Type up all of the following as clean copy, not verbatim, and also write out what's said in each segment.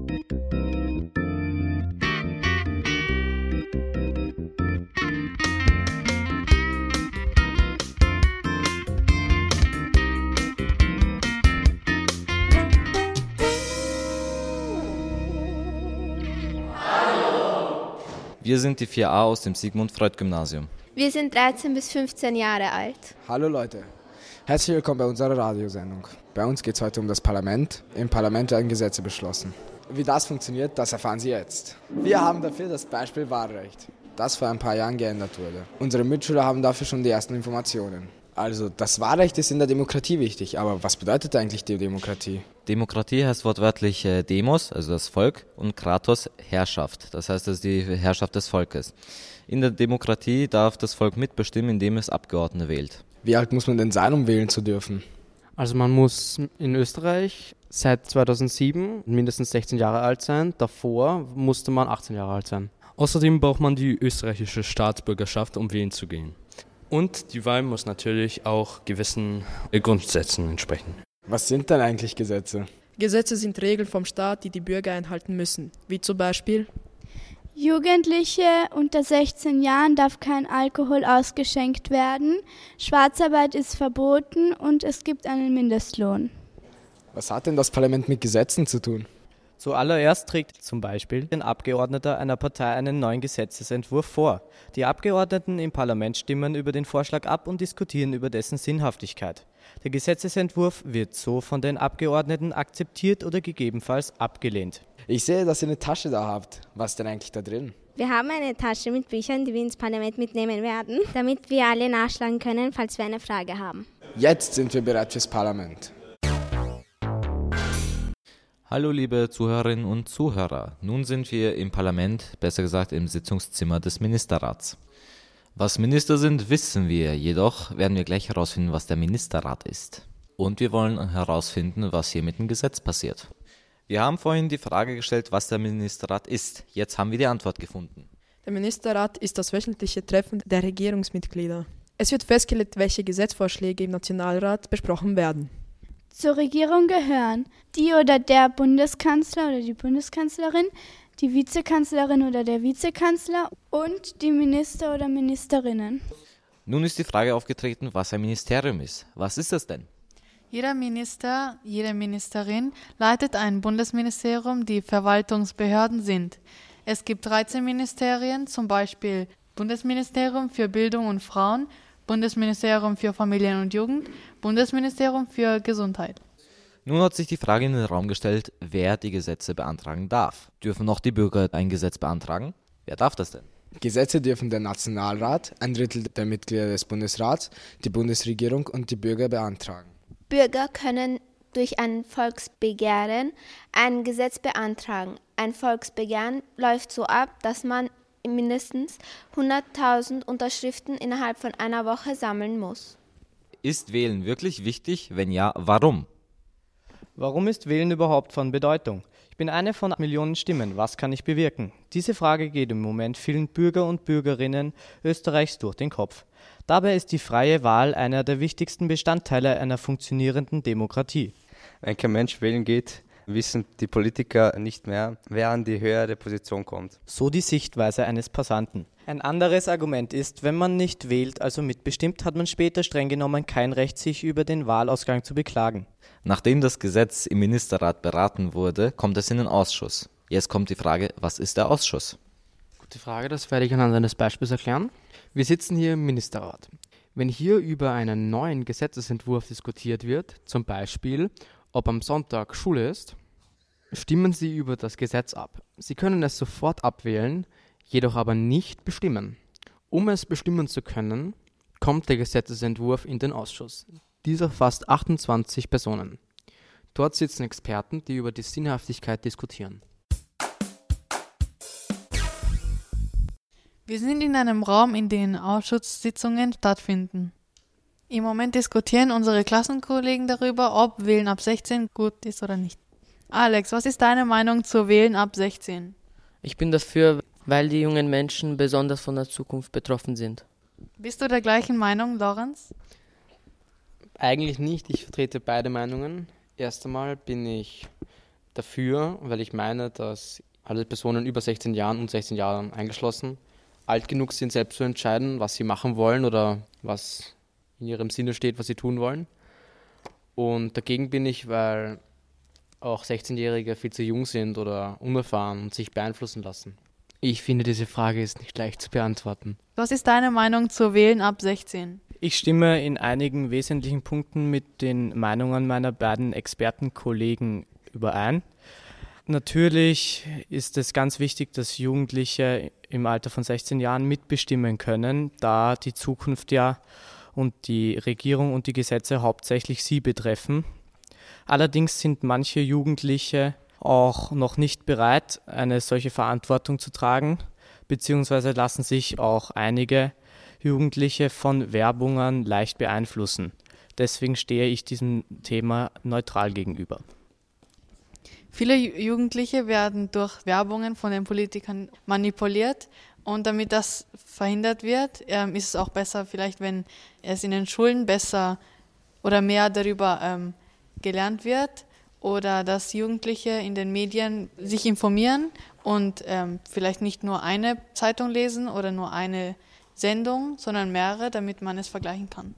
Wir sind die 4a aus dem Sigmund-Freud-Gymnasium. Wir sind 13 bis 15 Jahre alt. Hallo Leute, herzlich willkommen bei unserer Radiosendung. Bei uns geht es heute um das Parlament. Im Parlament werden Gesetze beschlossen. Wie das funktioniert, das erfahren Sie jetzt. Wir haben dafür das Beispiel Wahlrecht, das vor ein paar Jahren geändert wurde. Unsere Mitschüler haben dafür schon die ersten Informationen. Also, das Wahlrecht ist in der Demokratie wichtig, aber was bedeutet eigentlich die Demokratie? Demokratie heißt wortwörtlich Demos, also das Volk, und Kratos, Herrschaft. Das heißt, das ist die Herrschaft des Volkes. In der Demokratie darf das Volk mitbestimmen, indem es Abgeordnete wählt. Wie alt muss man denn sein, um wählen zu dürfen? Also man muss in Österreich seit 2007 mindestens 16 Jahre alt sein. Davor musste man 18 Jahre alt sein. Außerdem braucht man die österreichische Staatsbürgerschaft, um wählen zu gehen. Und die Wahl muss natürlich auch gewissen Grundsätzen entsprechen. Was sind denn eigentlich Gesetze? Gesetze sind Regeln vom Staat, die die Bürger einhalten müssen, wie zum Beispiel: Jugendliche unter 16 Jahren darf kein Alkohol ausgeschenkt werden, Schwarzarbeit ist verboten und es gibt einen Mindestlohn. Was hat denn das Parlament mit Gesetzen zu tun? Zuallererst trägt zum Beispiel ein Abgeordneter einer Partei einen neuen Gesetzesentwurf vor. Die Abgeordneten im Parlament stimmen über den Vorschlag ab und diskutieren über dessen Sinnhaftigkeit. Der Gesetzesentwurf wird so von den Abgeordneten akzeptiert oder gegebenenfalls abgelehnt. Ich sehe, dass ihr eine Tasche da habt. Was ist denn eigentlich da drin? Wir haben eine Tasche mit Büchern, die wir ins Parlament mitnehmen werden, damit wir alle nachschlagen können, falls wir eine Frage haben. Jetzt sind wir bereit fürs Parlament. Hallo liebe Zuhörerinnen und Zuhörer, nun sind wir im Parlament, besser gesagt im Sitzungszimmer des Ministerrats. Was Minister sind, wissen wir, jedoch werden wir gleich herausfinden, was der Ministerrat ist. Und wir wollen herausfinden, was hier mit dem Gesetz passiert. Wir haben vorhin die Frage gestellt, was der Ministerrat ist. Jetzt haben wir die Antwort gefunden. Der Ministerrat ist das wöchentliche Treffen der Regierungsmitglieder. Es wird festgelegt, welche Gesetzesvorschläge im Nationalrat besprochen werden. Zur Regierung gehören die oder der Bundeskanzler oder die Bundeskanzlerin, die Vizekanzlerin oder der Vizekanzler und die Minister oder Ministerinnen. Nun ist die Frage aufgetreten, was ein Ministerium ist. Was ist das denn? Jeder Minister, jede Ministerin leitet ein Bundesministerium, die Verwaltungsbehörden sind. Es gibt 13 Ministerien, zum Beispiel Bundesministerium für Bildung und Frauen, Bundesministerium für Familien und Jugend, Bundesministerium für Gesundheit. Nun hat sich die Frage in den Raum gestellt, wer die Gesetze beantragen darf. Dürfen noch die Bürger ein Gesetz beantragen? Wer darf das denn? Gesetze dürfen der Nationalrat, ein Drittel der Mitglieder des Bundesrats, die Bundesregierung und die Bürger beantragen. Bürger können durch ein Volksbegehren ein Gesetz beantragen. Ein Volksbegehren läuft so ab, dass man mindestens 100.000 Unterschriften innerhalb von einer Woche sammeln muss. Ist Wählen wirklich wichtig? Wenn ja, warum? Warum ist Wählen überhaupt von Bedeutung? Ich bin eine von Millionen Stimmen. Was kann ich bewirken? Diese Frage geht im Moment vielen Bürger und Bürgerinnen Österreichs durch den Kopf. Dabei ist die freie Wahl einer der wichtigsten Bestandteile einer funktionierenden Demokratie. Wenn kein Mensch wählen geht, wissen die Politiker nicht mehr, wer an die höhere Position kommt. So die Sichtweise eines Passanten. Ein anderes Argument ist, wenn man nicht wählt, also mitbestimmt, hat man später streng genommen kein Recht, sich über den Wahlausgang zu beklagen. Nachdem das Gesetz im Ministerrat beraten wurde, kommt es in den Ausschuss. Jetzt kommt die Frage, was ist der Ausschuss? Gute Frage, das werde ich anhand eines Beispiels erklären. Wir sitzen hier im Ministerrat. Wenn hier über einen neuen Gesetzesentwurf diskutiert wird, zum Beispiel, ob am Sonntag Schule ist, stimmen Sie über das Gesetz ab. Sie können es sofort abwählen, jedoch aber nicht bestimmen. Um es bestimmen zu können, kommt der Gesetzesentwurf in den Ausschuss. Dieser fasst 28 Personen. Dort sitzen Experten, die über die Sinnhaftigkeit diskutieren. Wir sind in einem Raum, in dem Ausschusssitzungen stattfinden. Im Moment diskutieren unsere Klassenkollegen darüber, ob Wählen ab 16 gut ist oder nicht. Alex, was ist deine Meinung zu Wählen ab 16? Ich bin dafür, weil die jungen Menschen besonders von der Zukunft betroffen sind. Bist du der gleichen Meinung, Lorenz? Eigentlich nicht, ich vertrete beide Meinungen. Erst einmal bin ich Dafür, weil ich meine, dass alle Personen über 16 Jahren und 16 Jahren eingeschlossen alt genug sind, selbst zu entscheiden, was sie machen wollen oder was in ihrem Sinne steht, was sie tun wollen. Und dagegen bin ich, weil auch 16-Jährige viel zu jung sind oder unerfahren und sich beeinflussen lassen. Ich finde, diese Frage ist nicht leicht zu beantworten. Was ist deine Meinung zu Wählen ab 16? Ich stimme in einigen wesentlichen Punkten mit den Meinungen meiner beiden Expertenkollegen überein. Natürlich ist es ganz wichtig, dass Jugendliche im Alter von 16 Jahren mitbestimmen können, da die Zukunft ja und die Regierung und die Gesetze hauptsächlich sie betreffen. Allerdings sind manche Jugendliche auch noch nicht bereit, eine solche Verantwortung zu tragen, beziehungsweise lassen sich auch einige Jugendliche von Werbungen leicht beeinflussen. Deswegen stehe ich diesem Thema neutral gegenüber. Viele Jugendliche werden durch Werbungen von den Politikern manipuliert und damit das verhindert wird, ist es auch besser vielleicht, wenn es in den Schulen besser oder mehr darüber gelernt wird oder dass Jugendliche in den Medien sich informieren und vielleicht nicht nur eine Zeitung lesen oder nur eine Sendung, sondern mehrere, damit man es vergleichen kann.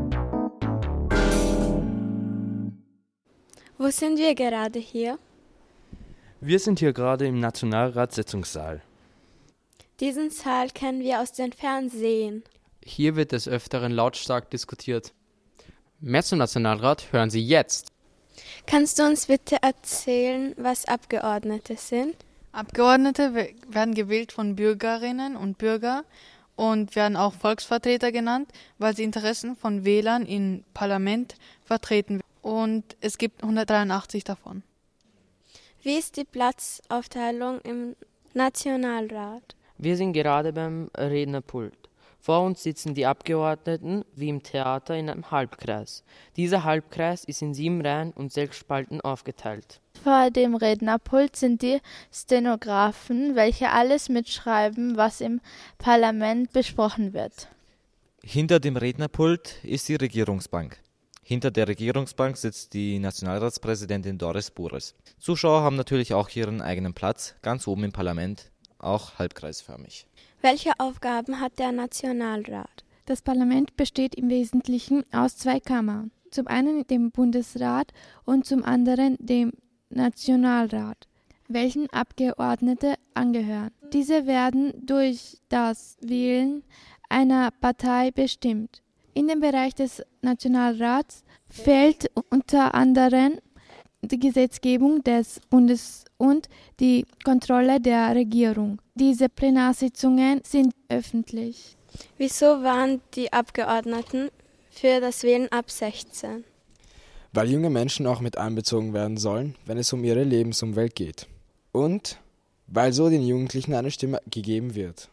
Wo sind wir gerade hier? Wir sind hier gerade im Nationalratssitzungssaal. Diesen Saal kennen wir aus dem Fernsehen. Hier wird des Öfteren lautstark diskutiert. Mehr zum Nationalrat hören Sie jetzt. Kannst du uns bitte erzählen, was Abgeordnete sind? Abgeordnete werden gewählt von Bürgerinnen und Bürgern und werden auch Volksvertreter genannt, weil sie Interessen von Wählern im Parlament vertreten. Und es gibt 183 davon. Wie ist die Platzaufteilung im Nationalrat? Wir sind gerade beim Rednerpult. Vor uns sitzen die Abgeordneten wie im Theater in einem Halbkreis. Dieser Halbkreis ist in 7 Reihen und 6 Spalten aufgeteilt. Vor dem Rednerpult sind die Stenografen, welche alles mitschreiben, was im Parlament besprochen wird. Hinter dem Rednerpult ist die Regierungsbank. Hinter der Regierungsbank sitzt die Nationalratspräsidentin Doris Buress. Zuschauer haben natürlich auch ihren eigenen Platz, ganz oben im Parlament, auch halbkreisförmig. Welche Aufgaben hat der Nationalrat? Das Parlament besteht im Wesentlichen aus 2 Kammern. Zum einen dem Bundesrat und zum anderen dem Nationalrat, welchen Abgeordnete angehören. Diese werden durch das Wählen einer Partei bestimmt. In den Bereich des Nationalrats fällt unter anderem die Gesetzgebung des Bundes und die Kontrolle der Regierung. Diese Plenarsitzungen sind öffentlich. Wieso waren die Abgeordneten für das Wählen ab 16? Weil junge Menschen auch mit einbezogen werden sollen, wenn es um ihre Lebensumwelt geht. Und weil so den Jugendlichen eine Stimme gegeben wird.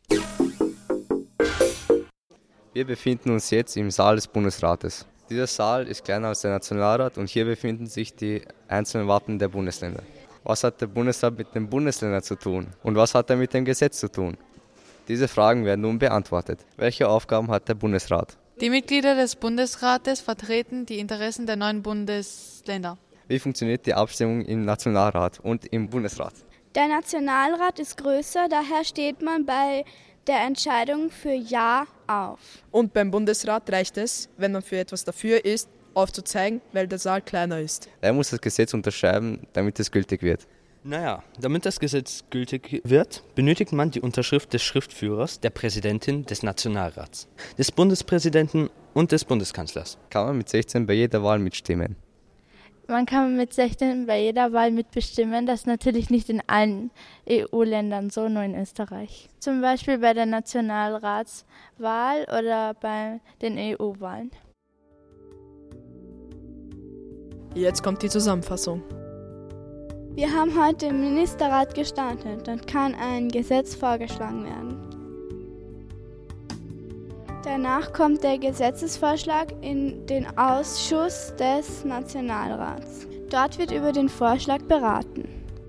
Wir befinden uns jetzt im Saal des Bundesrates. Dieser Saal ist kleiner als der Nationalrat und hier befinden sich die einzelnen Wappen der Bundesländer. Was hat der Bundesrat mit den Bundesländern zu tun? Und was hat er mit dem Gesetz zu tun? Diese Fragen werden nun beantwortet. Welche Aufgaben hat der Bundesrat? Die Mitglieder des Bundesrates vertreten die Interessen der 9 Bundesländer. Wie funktioniert die Abstimmung im Nationalrat und im Bundesrat? Der Nationalrat ist größer, daher steht man bei der Entscheidung für Ja auf. Und beim Bundesrat reicht es, wenn man für etwas dafür ist, aufzuzeigen, weil der Saal kleiner ist. Er muss das Gesetz unterschreiben, damit es gültig wird. Naja, damit das Gesetz gültig wird, benötigt man die Unterschrift des Schriftführers, der Präsidentin des Nationalrats, des Bundespräsidenten und des Bundeskanzlers. Kann man mit 16 bei jeder Wahl mitstimmen? Man kann mit 16 bei jeder Wahl mitbestimmen, das natürlich nicht in allen EU-Ländern so, nur in Österreich. Zum Beispiel bei der Nationalratswahl oder bei den EU-Wahlen. Jetzt kommt die Zusammenfassung. Wir haben heute im Ministerrat gestartet und kann ein Gesetz vorgeschlagen werden. Danach kommt der Gesetzesvorschlag in den Ausschuss des Nationalrats. Dort wird über den Vorschlag beraten.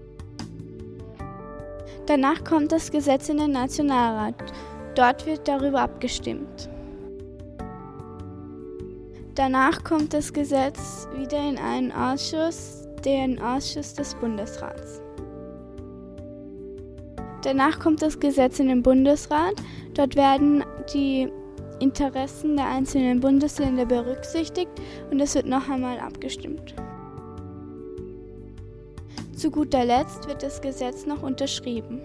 Danach kommt das Gesetz in den Nationalrat. Dort wird darüber abgestimmt. Danach kommt das Gesetz wieder in einen Ausschuss den Ausschuss des Bundesrats. Danach kommt das Gesetz in den Bundesrat. Dort werden die Interessen der einzelnen Bundesländer berücksichtigt und es wird noch einmal abgestimmt. Zu guter Letzt wird das Gesetz noch unterschrieben.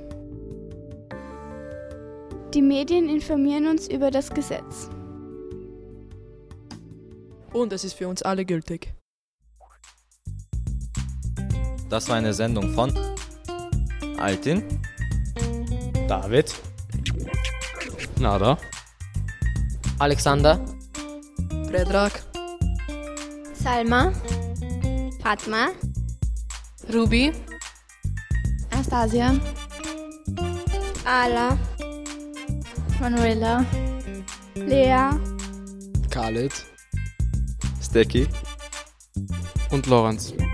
Die Medien informieren uns über das Gesetz. Und es ist für uns alle gültig. Das war eine Sendung von Altin, David, Nada, Alexander, Predrag, Salma, Fatma, Ruby, Anastasia, Ala, Manuela, Lea, Khalid, Stecki und Lorenz.